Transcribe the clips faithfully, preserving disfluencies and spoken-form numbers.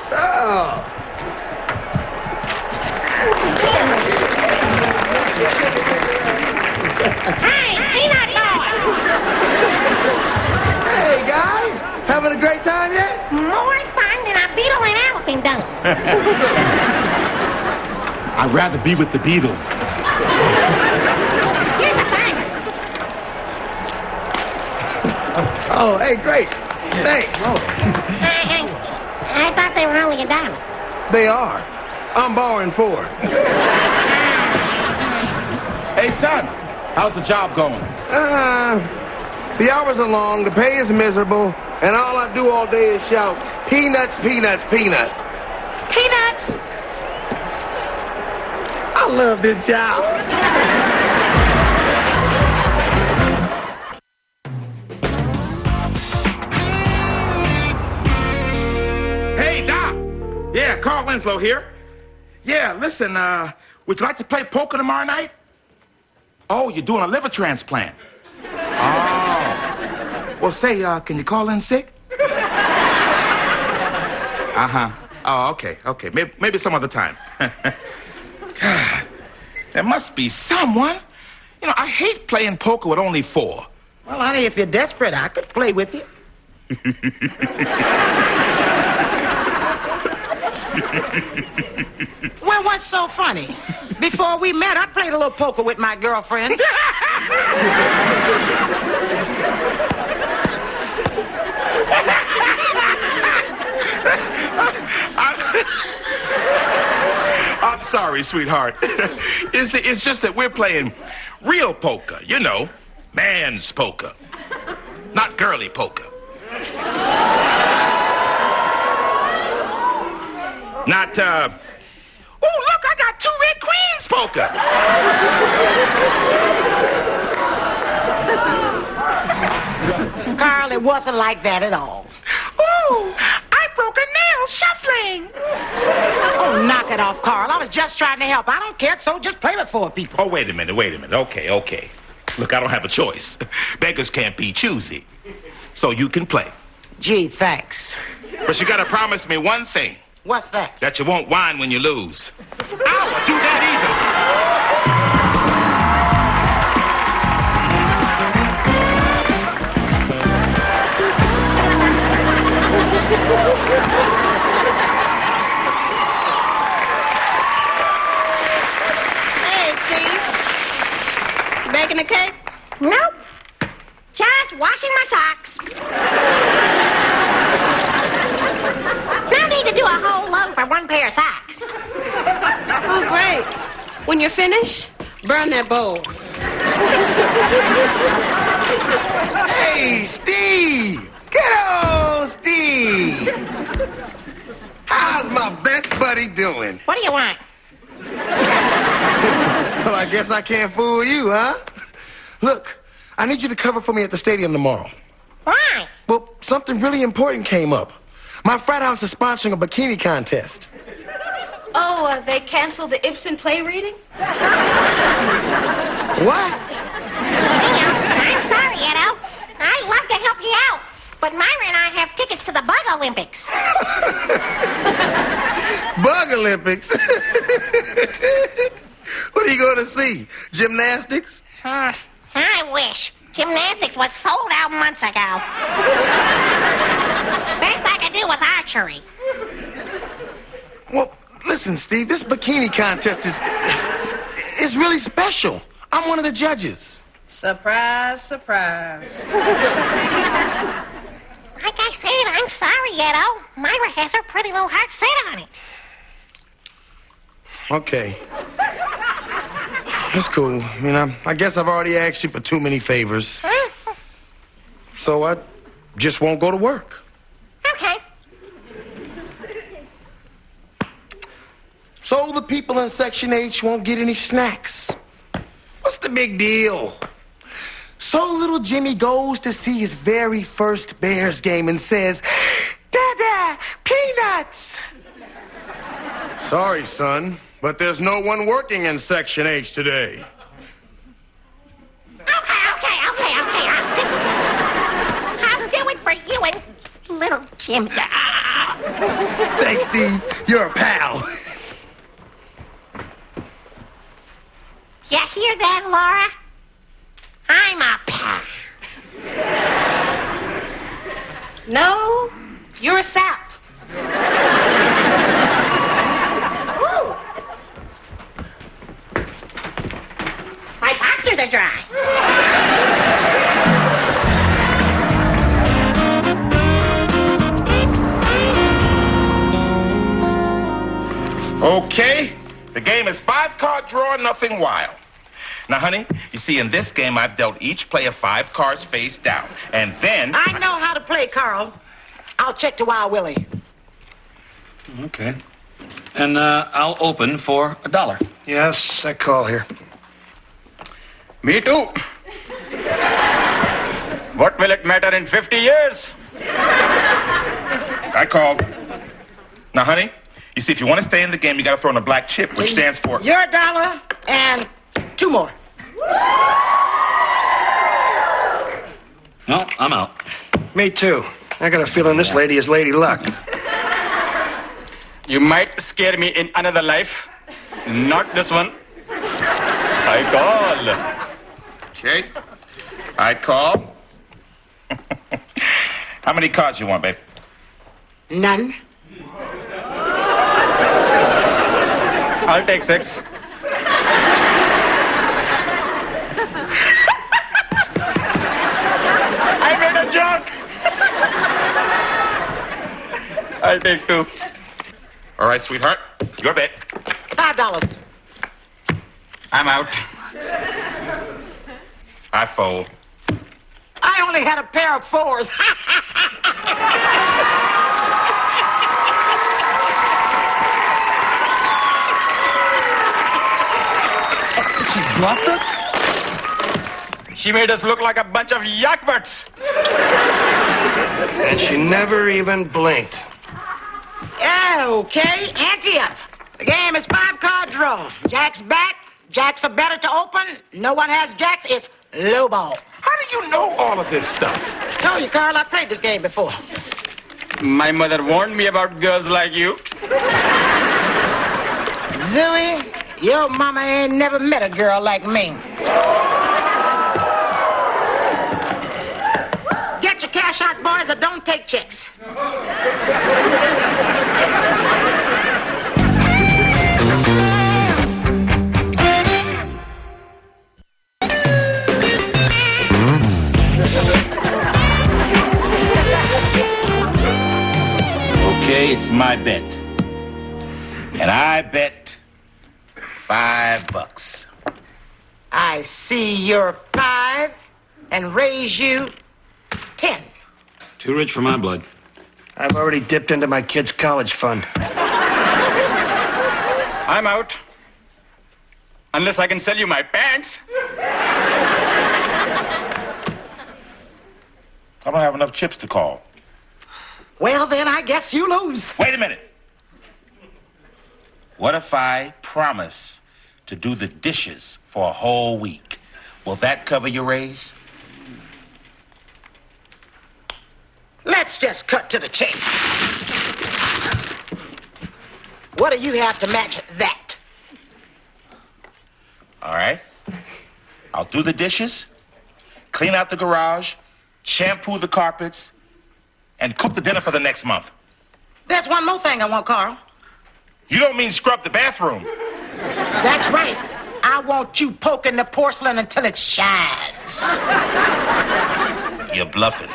Oh. Hey, Peanut Boy! Hey, guys. Having a great time yet? More fun than a beetle and elephant dung. I'd rather be with the Beatles. Here's a thing. Oh, hey, great. Thanks. I, I, I thought they were only a dollar. They are. I'm borrowing four. Hey, son, how's the job going? Uh, the hours are long, the pay is miserable, and all I do all day is shout, peanuts, peanuts, peanuts. Peanuts! I love this job. Hey, Doc. Yeah, Carl Winslow here. Yeah, listen, uh, would you like to play poker tomorrow night? Oh, you're doing a liver transplant. Oh. Well, say, uh, can you call in sick? Uh-huh. Oh, okay, okay. Maybe, maybe some other time. God, there must be someone. You know, I hate playing poker with only four. Well, honey, if you're desperate, I could play with you. Well, what's so funny? Before we met, I played a little poker with my girlfriend. I'm sorry, sweetheart. It's, it's just that we're playing real poker, you know, man's poker, not girly poker. Not, uh, oh, look, I got two red queens poker. Carl, it wasn't like that at all. Ooh, I broke a nail shuffling. Oh, knock it off, Carl. I was just trying to help. I don't care, so just play with four people. Oh, wait a minute, wait a minute. Okay, okay. Look, I don't have a choice. Beggars can't be choosy. So you can play. Gee, thanks. But you gotta promise me one thing. What's that? That you won't whine when you lose. I won't do that Hey, Steve. You baking a cake? Nope. Just washing my socks. No need to do a whole load for one pair of socks. Oh, great. When you're finished, burn that bowl. Hey, Steve! Kiddo, Steve! How's my best buddy doing? What do you want? Well, I guess I can't fool you, huh? Look, I need you to cover for me at the stadium tomorrow. Why? Well, something really important came up. My frat house is sponsoring a bikini contest. Oh, uh, they canceled the Ibsen play reading? What? I'm sorry, Edo. I'd love to help you out. But Myra and I have tickets to the Bug Olympics. Bug Olympics? What are you going to see? Gymnastics? Uh, I wish. Gymnastics was sold out months ago. Best I could do was archery. Well, listen, Steve, this bikini contest is is really special. I'm one of the judges. Surprise, surprise. Like I said, I'm sorry, Edo. Myra has her pretty little heart set on it. Okay. That's cool. I mean, I, I guess I've already asked you for too many favors. So I just won't go to work. Okay. So the people in Section H won't get any snacks. What's the big deal? So little Jimmy goes to see his very first Bears game and says, "Dada, peanuts!" Sorry, son, but there's no one working in Section H today. Okay, okay, okay, okay. I'll do, I'll do it for you and little Jimmy. Thanks, Steve. You're a pal. You hear that, Laura? I'm a pal. No, you're a sap. Ooh. My boxers are dry. Okay, the game is five-card draw, nothing wild. Now, honey, you see, in this game, I've dealt each player five cards face down. And then... I know how to play, Carl. I'll check to Wild Willie. Okay. And uh, I'll open for a dollar. Yes, I call here. Me too. What will it matter in fifty years? I called. Now, honey, you see, if you want to stay in the game, you got to throw in a black chip, which stands for... Your dollar and two more. No, I'm out. Me too. I got a feeling this lady is Lady Luck. You might scare me in another life. Not this one. I call. Okay. I call. How many cards you want, babe? None. I'll take six. I made a joke. I'll take two. All right, sweetheart. Your bet. Five dollars. I'm out. I fold. I only had a pair of fours. She bluffed us? She made us look like a bunch of yak butts. And she never even blinked. Yeah, okay. Ante up. The game is five-card draw. Jack's back. Jacks are better to open. No one has jacks. It's low ball. How do you know all of this stuff? Told you, Carl, I played this game before. My mother warned me about girls like you. Zooey, your mama ain't never met a girl like me. Get your cash out, boys, or don't take checks. Okay, it's my bet. And I bet five bucks. I see your five and raise you ten. Too rich for my blood. I've already dipped into my kid's college fund. I'm out. Unless I can sell you my pants. I don't have enough chips to call. Well, then I guess you lose. Wait a minute. What if I promise to do the dishes for a whole week? Will that cover your raise? Let's just cut to the chase. What do you have to match that? All right. I'll do the dishes, clean out the garage, shampoo the carpets, and cook the dinner for the next month. There's one more thing I want, Carl. You don't mean scrub the bathroom. That's right. I want you poking the porcelain until it shines. You're bluffing.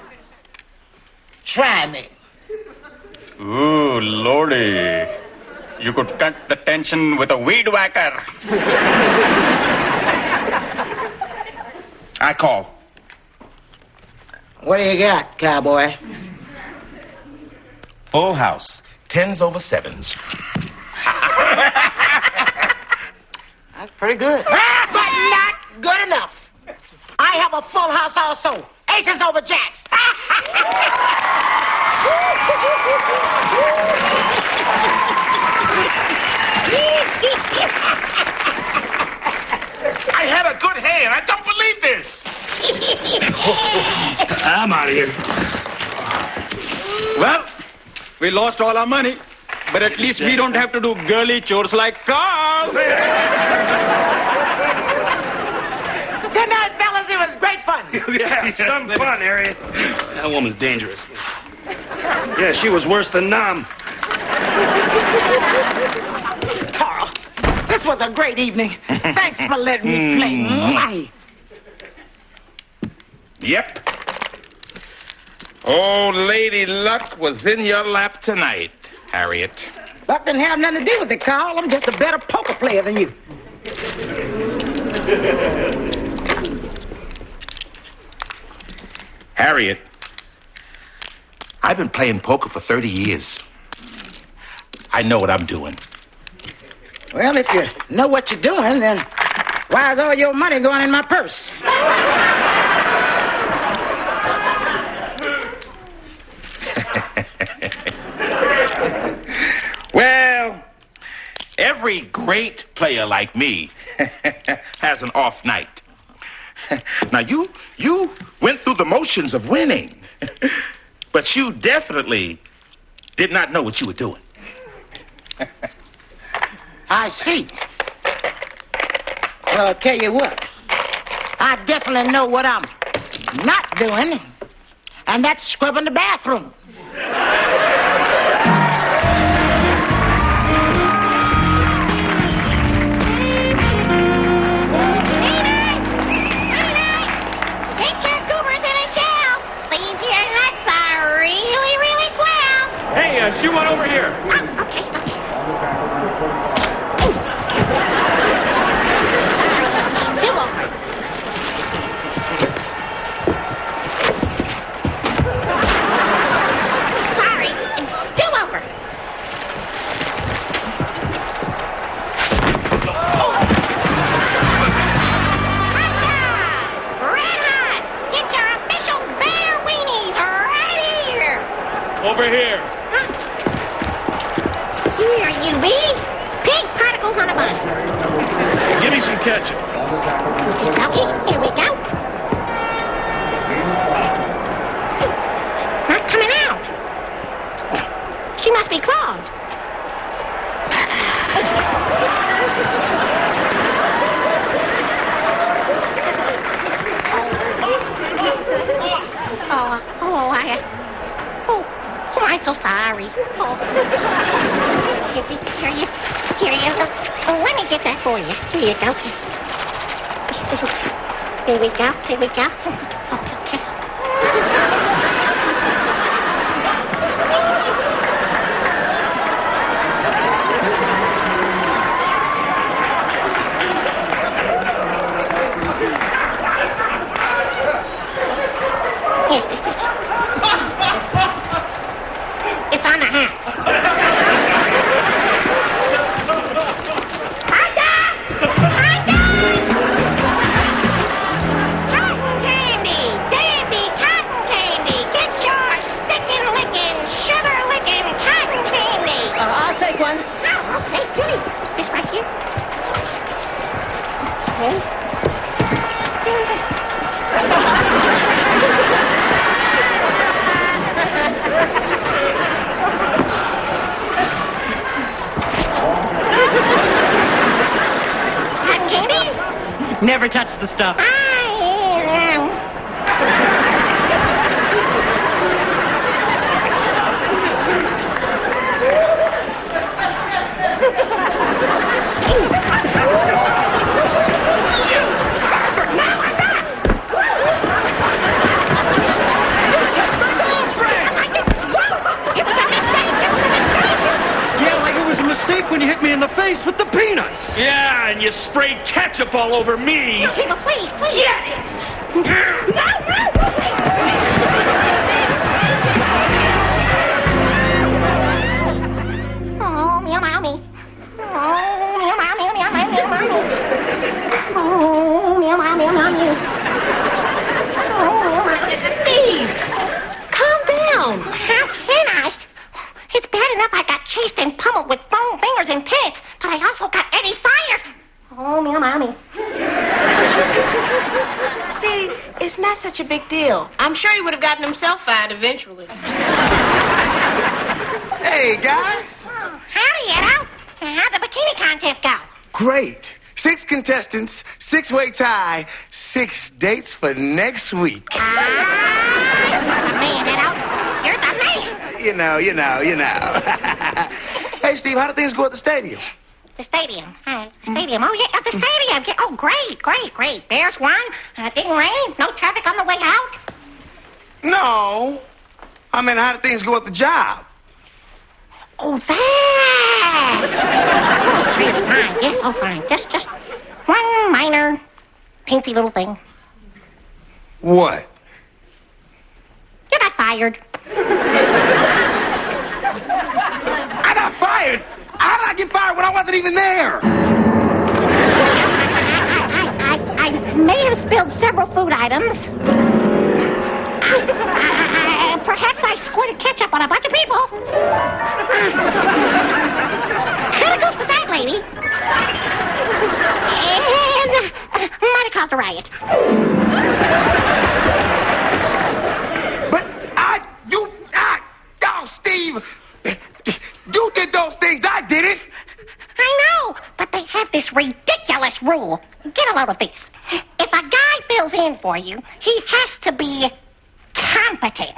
Try me. Ooh, lordy. You could cut the tension with a weed whacker. I call. What do you got, cowboy? Full house. Tens over sevens. That's pretty good. But not good enough. I have a full house also. Aces over jacks. I had a good hand. I don't believe this. I'm out of here. Well, We lost all our money. But at least we don't have to do girly chores like Carl. Good night, fellas. It was great fun. Yeah, some fun, Harriet. That woman's dangerous. Yeah, she was worse than Nam. Carl, this was a great evening. Thanks for letting me play. Mwah. Yep. Old Lady Luck was in your lap tonight, Harriet. Luck didn't have nothing to do with it, Carl. I'm just a better poker player than you. Harriet, I've been playing poker for thirty years. I know what I'm doing. Well, if you know what you're doing, then why is all your money going in my purse? Well, every great player like me has an off night. Now, you you went through the motions of winning, but you definitely did not know what you were doing. I see. Well, I'll tell you what. I definitely know what I'm not doing, and that's scrubbing the bathroom. Hey, uh, shoot one over here. Oh, okay, okay. Sorry, do over. Sorry, do over. Red hot! Get your official bear weenies right here. Over here. Here you be. Pig particles on a bun. Give me some ketchup. Okay, here we go. Not coming out. She must be clogged. Oh, oh, I... Oh, oh, I'm so sorry. Oh. Here, here you, here you, oh, let me get that for you. Here you go. Here we go, here we go. Okay, okay. It's on the house. Cotton candy! Dandy cotton candy! Get your stickin' lickin', sugar lickin' cotton candy! Uh, I'll take one. Oh, okay, goody. This right here. Cotton candy? Never touch the stuff. I am. Mistake when you hit me in the face with the peanuts. Yeah, and you sprayed ketchup all over me. People, please, please. Get it. No, no. Oh, meow, meow, me. Oh, meow, meow, meow, meow, meow, meow, meow. Oh, meow, meow, meow, meow, meow. Oh, Steve, calm down. how can I? It's bad enough I got chased and pummeled with foam fingers and pits, but I also got Eddie fired. Oh, meow, meow, me. Steve, it's not such a big deal. I'm sure he would have gotten himself fired eventually. Hey, guys. Oh, howdy, Edo. How'd the bikini contest go? Great. Six contestants, six-way tie, six dates for next week. Ah, you're the man, Edo. You're the man. You know, you know, you know. Hey, Steve, how do things go at the stadium? The stadium. Uh, the stadium. Oh, yeah, at the stadium. Yeah. Oh, great, great, great. Bears won. Uh, it didn't rain. No traffic on the way out. No. I mean, how do things go at the job? Oh, that! Oh, really fine. Yes, oh, fine. Just, just one minor, painty little thing. What? You got fired. I got fired? How did I get fired when I wasn't even there? I, I, I, I may have spilled several food items. I, I, I, perhaps I squirted ketchup on a bunch of people. Kinda goes to that lady. And uh, might have caused a riot. But I, you, I, oh, Steve, you did those things. I did it. I know, but they have this ridiculous rule. Get a load of this. If a guy fills in for you, he has to be competent.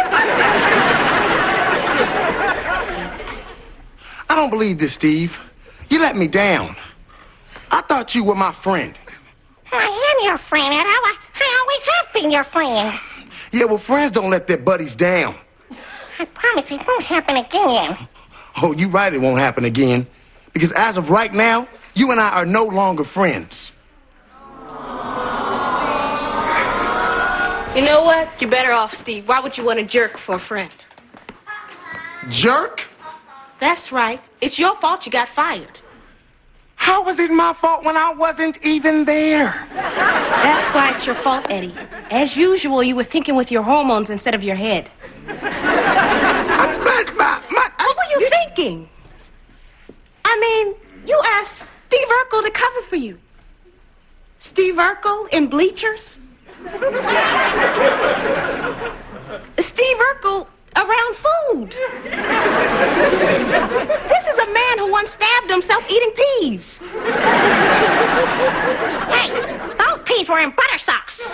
I don't believe this, Steve. You let me down. I thought you were my friend. I am your friend, Edo. I, I always have been your friend. Yeah, well, friends don't let their buddies down. I promise it won't happen again. Oh, you right, it won't happen again. Because as of right now, you and I are no longer friends. You know what? You're better off, Steve. Why would you want a jerk for a friend? Jerk? That's right. It's your fault you got fired. How was it my fault when I wasn't even there? That's why it's your fault, Eddie. As usual, you were thinking with your hormones instead of your head. I, but, my, my, I, what were you thinking? I mean, you asked Steve Urkel to cover for you. Steve Urkel in bleachers? Steve Urkel around food. This is a man who once stabbed himself eating peas. Hey, those peas were in butter sauce.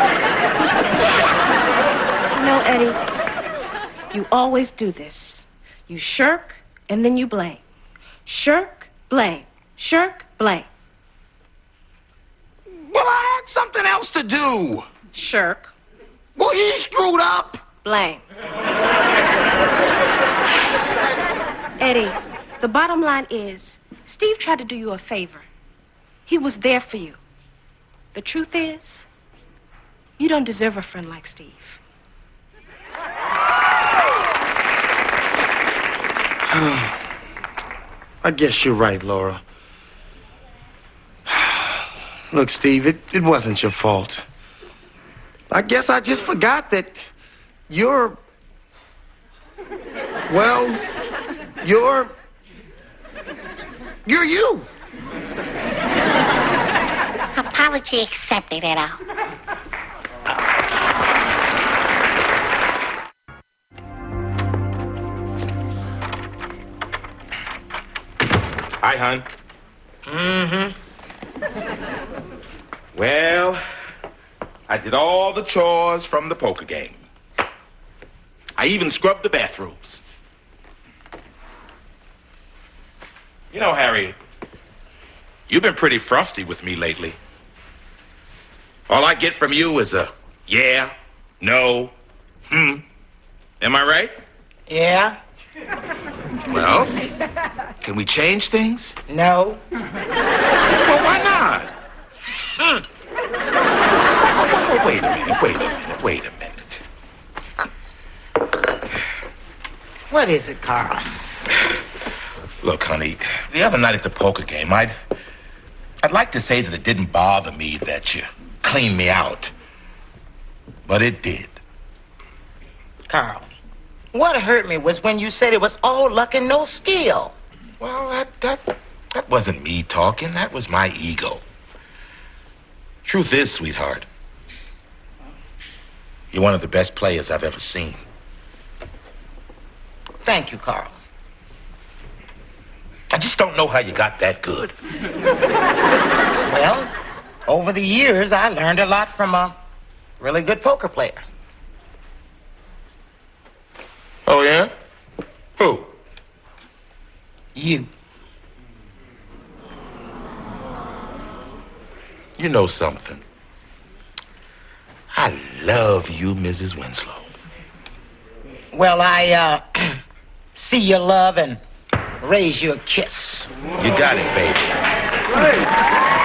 No, Eddie, you always do this. You shirk and then you blame. Shirk, blame. Shirk, blame. Well, I had something else to do. Shirk. Well, he screwed up. Blame. Eddie, the bottom line is, Steve tried to do you a favor. He was there for you. The truth is, you don't deserve a friend like Steve. I guess you're right, Laura. Look, Steve, it, it wasn't your fault. I guess I just forgot that you're... Well, you're... You're you. Apology accepted, Edo. Hi, hon. Mm-hmm. Well, I did all the chores from the poker game. I even scrubbed the bathrooms. You know, Harry, you've been pretty frosty with me lately. All I get from you is a yeah, no, hmm. Am I right? Yeah? Well, can we change things? No? Well, why not? Hmm. Oh, wait a minute, wait a minute, wait a minute. What is it, Carl? Look, honey, the other night at the poker game, I'd, I'd like to say that it didn't bother me that you cleaned me out. But it did. Carl, what hurt me was when you said it was all luck and no skill. Well, that, that, that wasn't me talking. That was my ego. Truth is, sweetheart, you're one of the best players I've ever seen. Thank you, Carl. don't know how you got that good. Well, over the years, I learned a lot from a really good poker player. Oh, yeah? Who? You. You know something? I love you, Missus Winslow. Well, I, uh, see your love and raise you a kiss. You got it, baby. Hey.